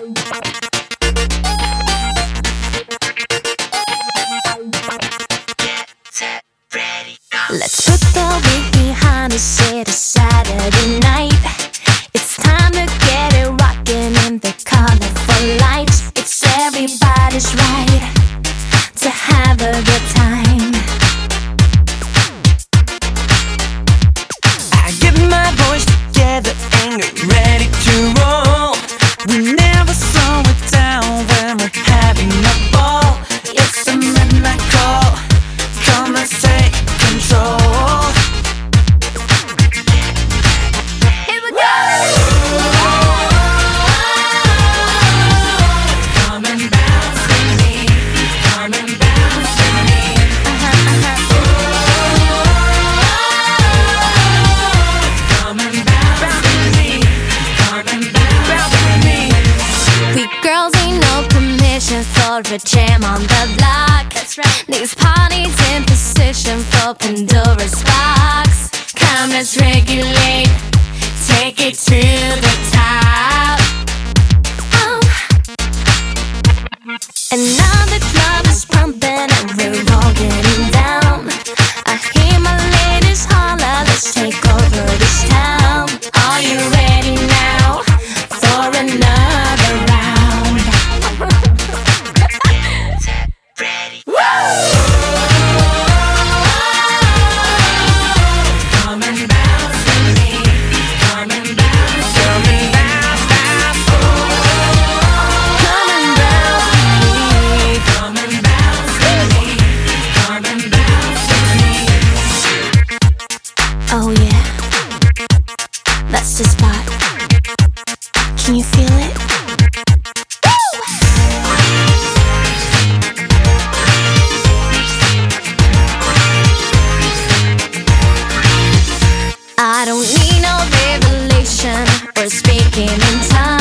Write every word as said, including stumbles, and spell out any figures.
Let's put the week behind us, it's a Saturday night. It's time to get it rockin' in the colorful lights. It's everybody's right to have a good time. I get my boys together and get ready to roll. We never slow it down when we're having a ball. It's the midnight call, come and take control. Here we go! Come and bounce with me, come and bounce with me. Uh-huh, uh-huh. Come and bounce with me, come and bounce with me. We girls ain't no permission for a jam on the block. That's right. These parties in position for Pandora's box. Come, let's regulate, take it to the top. Oh. And now the club is pumping and we're all getting down. I hear my ladies holler, let's take over this town. Are you ready now for another round? Ready. Come and bounce with me, come and bounce, come and bounce, bounce. Come and bounce with me. Come and bounce with me, come and bounce with me. Oh yeah, that's the spot. Can you feel it? I don't need no revelation or speaking in tongues.